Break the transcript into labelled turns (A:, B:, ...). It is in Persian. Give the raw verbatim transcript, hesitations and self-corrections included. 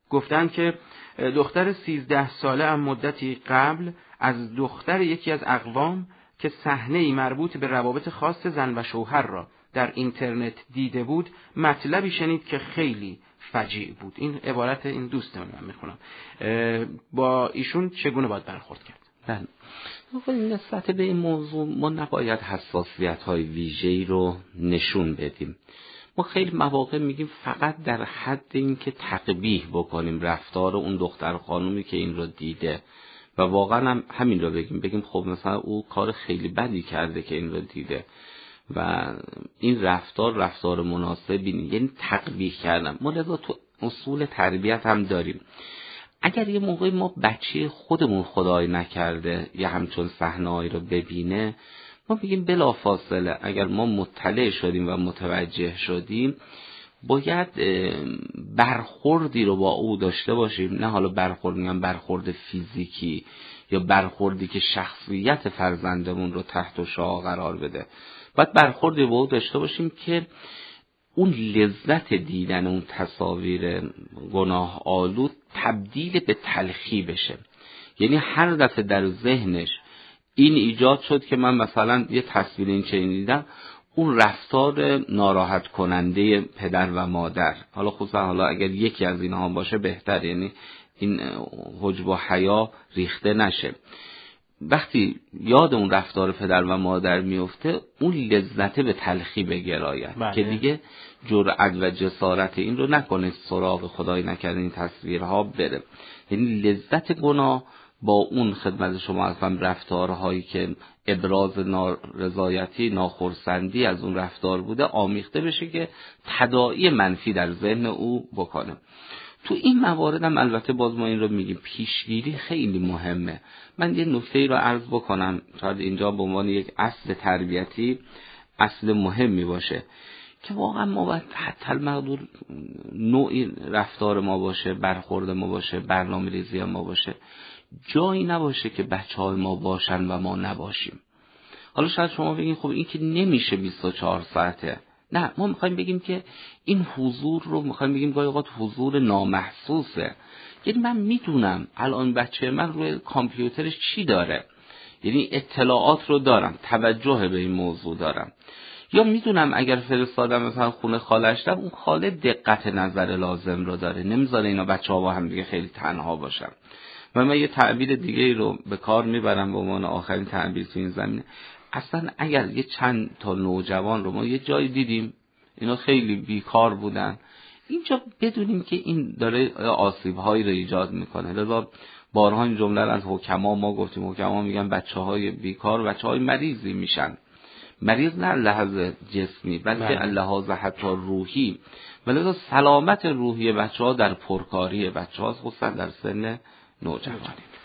A: گفتن که دختر سیزده ساله هم مدتی قبل از دختر یکی از اقوام که صحنه‌ای مربوط به روابط خاص زن و شوهر را در اینترنت دیده بود مطلبی شنید که خیلی فجیع بود. این عبارت این دوست من میخونم. با ایشون چگونه باید برخورد کرد؟
B: بله. نسبت به این موضوع ما نباید حساسیت‌های ویژه‌ای رو نشون بدیم. ما خیلی مواقع میگیم فقط در حد این که تقبیح بکنیم رفتار اون دختر خانومی که این رو دیده و واقعا هم همین رو بگیم بگیم خب مثلا او کار خیلی بدی کرده که این رو دیده و این رفتار رفتار مناسبی نیست، یعنی تقبیح کردن. ما لذا تو اصول تربیت هم داریم. اگر یه موقعی ما بچه خودمون خدای نکرده یه همچون صحنه‌ای رو ببینه، ما بگیم بلافاصله اگر ما مطلع شدیم و متوجه شدیم باید برخوردی رو با او داشته باشیم. نه حالا برخورد میگم برخورد فیزیکی یا برخوردی که شخصیت فرزندمون رو تحت شعاع قرار بده. باید برخوردی با او داشته باشیم که اون لذت دیدن اون تصاویر گناه آلود تبدیل به تلخی بشه. یعنی هر دفعه در ذهنش این ایجاد شد که من مثلا یه تصویر این چنین دیدم، اون رفتار ناراحت کننده پدر و مادر، حالا خصوصا حالا اگر یکی از اینها باشه بهتر، یعنی این حجب و حیا ریخته نشه. وقتی یاد اون رفتار پدر و مادر میفته اون لذت به تلخی بگراید که دیگه جرأت و جسارت این رو نکنه سراغ خدای نکرده این تصویرها بره. یعنی لذت گناه با اون خدمت شما اصلا رفتارهایی که ابراز نارضایتی ناخرسندی از اون رفتار بوده آمیخته بشه که تداعی منفی در ذهن او بکنه. تو این موارد هم البته باز ما این رو میگیم پیشگیری خیلی مهمه. من یه نکته رو عرض بکنم شاید اینجا به عنوان یک اصل تربیتی اصل مهمی باشه که واقعا ما باید حتی المقدور نوعی رفتار ما باشه، برخورد ما باشه، برنامه ریزی ما باشه، جایی نباشه که بچه های ما باشن و ما نباشیم. حالا شاید شما بگین خب این که نمیشه بیست و چهار ساعته. نه، ما میخوایم بگیم که این حضور رو میخوایم بگیم گاهی اوقات حضور نامحسوسه. یعنی من میدونم الان بچه من روی کامپیوترش چی داره، یعنی اطلاعات رو دارم، توجه به این موضوع دارم، یا میدونم اگر فرستادم مثلا خونه خالش دارم اون خاله دقت نظر لازم رو داره، نمیذاره اینا بچه ها با هم دیگه خیلی تنها باشن. و من یه تعبیر دیگه رو به کار میبرم به عنوان آخرین تعبیر تو این زمینه. اصلا اگر یه چند تا نوجوان رو ما یه جایی دیدیم اینا خیلی بیکار بودن، اینجا بدونیم که این داره آسیب‌هایی رو ایجاد میکنه. لذا بارها این جمله رو از حکما ما گفتیم، حکما میگن بچه‌های بیکار بچه‌های مریضی میشن. مریض نه لحاظ جسمی بلکه لحاظ حتی روحی. ولی سلامت روحی بچه‌ها در پرکاری بچه‌ها خصوصا در سن نوجوانی.